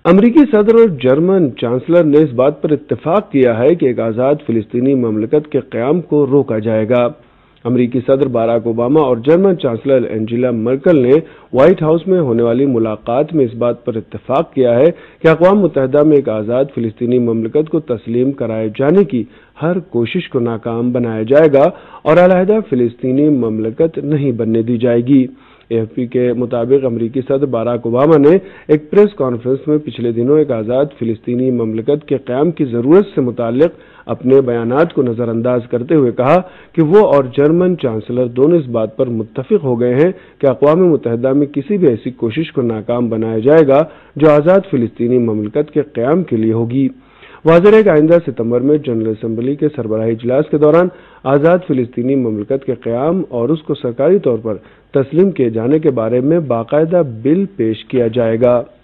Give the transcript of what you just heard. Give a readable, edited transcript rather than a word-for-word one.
امریکی صدر اور جرمن چانسلر نے اس بات پر اتفاق کیا ہے کہ ایک آزاد فلسطینی مملکت کے قیام کو روکا جائے گا۔ امریکی صدر باراک اوباما اور جرمن چانسلر انجیلا مرکل نے وائٹ ہاؤس میں ہونے والی ملاقات میں اس بات پر اتفاق کیا ہے کہ اقوام متحدہ میں ایک آزاد فلسطینی مملکت کو تسلیم کرائے جانے کی ہر کوشش کو ناکام بنایا جائے گا اور علیحدہ فلسطینی مملکت نہیں بننے دی جائے گی۔ AFP کے مطابق امریکی صدر باراک اوباما نے ایک پریس کانفرنس میں پچھلے دنوں ایک آزاد فلسطینی مملکت کے قیام کی ضرورت سے متعلق اپنے بیانات کو نظر انداز کرتے ہوئے کہا کہ وہ اور جرمن چانسلر دونوں اس بات پر متفق ہو گئے ہیں کہ اقوام متحدہ میں کسی بھی ایسی کوشش کو ناکام بنایا جائے گا جو آزاد فلسطینی مملکت کے قیام کے لیے ہوگی۔ واضح ہے کہ آئندہ ستمبر میں جنرل اسمبلی کے سربراہی اجلاس کے دوران آزاد فلسطینی مملکت کے قیام اور اس کو سرکاری طور پر تسلیم کیے جانے کے بارے میں باقاعدہ بل پیش کیا جائے گا۔